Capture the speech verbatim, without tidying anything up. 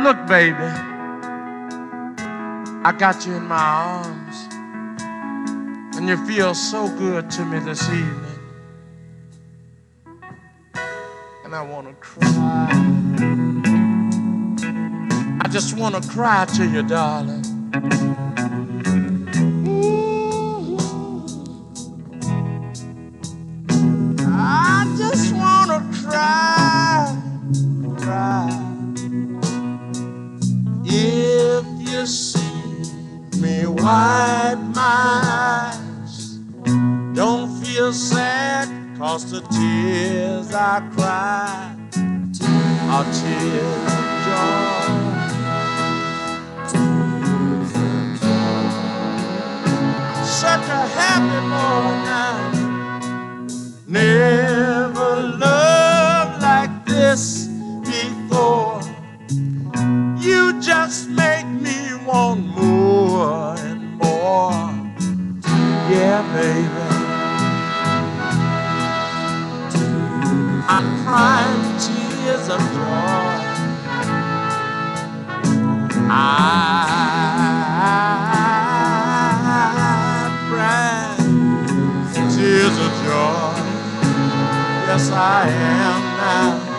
Look, baby, I got you in my arms, and you feel so good to me this evening, and I want to cry. I just want to cry to you, darling. Ooh. I just want to cry, cry. If you see me wipe my eyes, don't feel sad, 'cause the tears I cry are tears of joy. Such a happy boy now. Never loved like this before. You just make me want more and more. Yeah, baby, I'm crying tears of joy. I'm crying tears of joy. Yes, I am now.